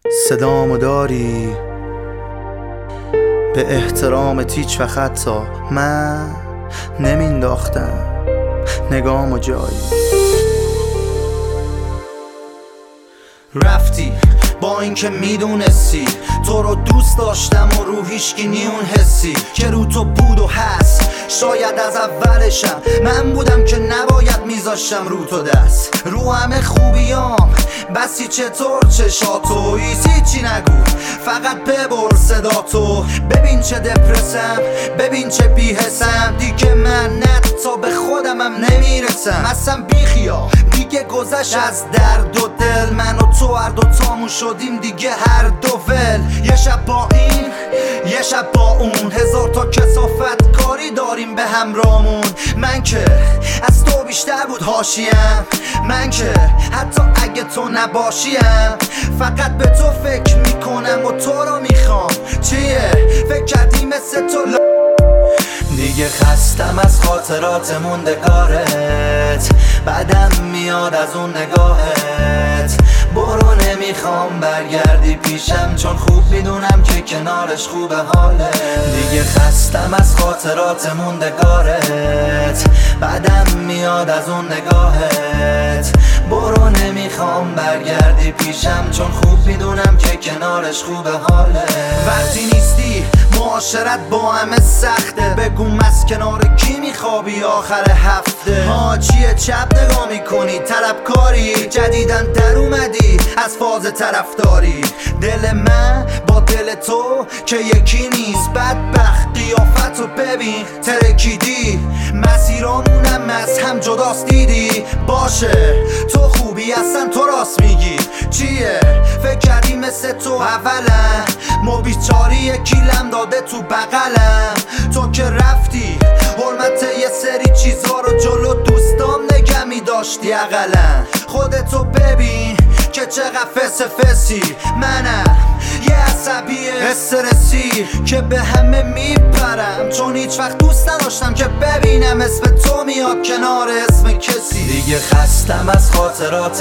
صدامو داری به احترامت هیچ وقت حتی من نمینداختم نگامو جایی. رفتی با اینکه میدونستی تو رو دوست داشتم و رو هیچکی نیون حسی که رو تو بود و هست. شاید از اولشم من بودم که نباید میذاشتم رو تو دست رو همه خوبیام بسی چطور چشاتو هیچی نگو فقط ببر صداتو. ببین چه دپرسم ببین چه بیحسم دیگه من تا به خودمم نمیرسم. اصلا بیخیا دیگه گذشت از درد و دل من و تو هر دوتامون شدیم دیگه هر دو ول. یه شب با این یه شب با اون هزار تا کثافت کاری داریم به همرامون. من که از تو بیشتر بود حاشیم من که حتی اگه تو نباشیم فقط به تو فکر میکنم و تو رو میخوام. چیه فکر کردی مثل تو دیگه خستم از خاطرات موندگارت بعدم میاد از اون نگاهت. برو نمیخوام برگردی پیشم چون خوب میدونم که کنارش خوبه حاله. دیگه خستم از خاطرات موندگارت بعدم میاد از اون نگاهت. برو نمیخوام برگردی پیشم چون خوب میدونم که کنارش خوبه حاله. وقتی نیستی معاشرت با همه سخته بگو از کنار کی میخوابی آخر هفته. ها چیه چپ نگاه میکنی طلبکاری جدیدن در اومدی از فاز طرفداری. دل من با دل تو که یکی نیست بدبخت قیافتو ببین ترکیدی مسیرامونم از هم جداست دیدی. باشه تو خوبی اصلا تو راست میگی. چیه فکر کردی مثل تو اولا ما بیچاری یکیلم داده تو بغلم. تو که رفتی حرمت یه سری چیزها رو جلو دوستام نگه میداشتی اقلا. خودتو ببین که چقدر فسی منم یه عصبی استرسی که به همه میپرم چون هیچ وقت دوست نداشتم که ببینم اسم تو میاد کنار اسم کسی. دیگه خستم از خاطرات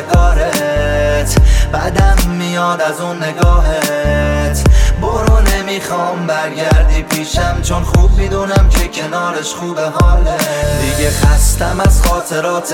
موندگارت بعدم میاد از اون نگاهت. برو نمیخوام برگردی پیشم چون خوب میدونم که کنارش خوبه حاله. دیگه خستم از خاطرات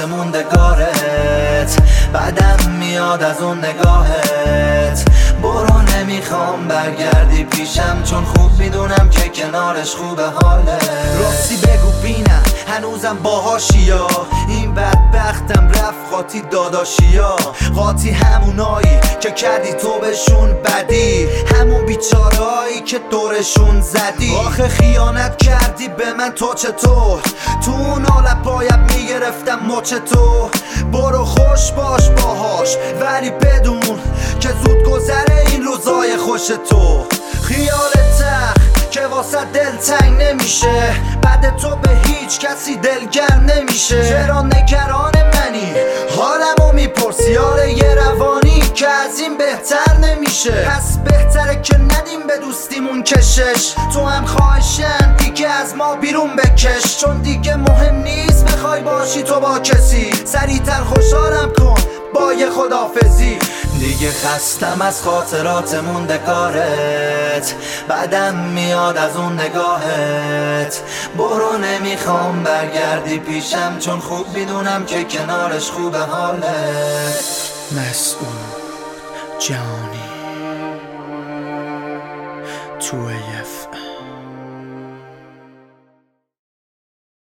موندگارت بعدم میاد از اون نگاهت. برو نمیخوام برگردی پیشم چون خوب میدونم که کنارش خوبه حاله. راستی بگو بینم هنوزم باهاشیا این بدبختم رفت قاطی داداشیا. قاطی همونایی که کردی تو بهشون بدی همون بیچارهایی که دورشون زدی. آخه خیانت کردی به من تو چطور تو اون حالت باید میگرفتم مچ تو. برو خوش باش باهاش ولی بدون که زود گذره این روزای خوش تو. خیال تخت که واسه دل تنگ نمیشه بعد تو به هیچ کسی دلگرم نمیشه. چرا نگران منی حالمو میپرسی آره یه روانی که از این بهتر نمیشه. پس بهتره که ندیم به دوستیمون کشش. تو هم خواهشن دیگه از ما بیرون بکش چون دیگه مهم نیست بخوای باشی تو با کسی. سریعتر خوشحالم کن با یه خدافزی. دیگه خستم از خاطرات موندگارت بعدم میاد از اون نگاهت. برو نمیخوام برگردی پیشم چون خوب میدونم که کنارش خوبه حالت. مسعود جانی 2AF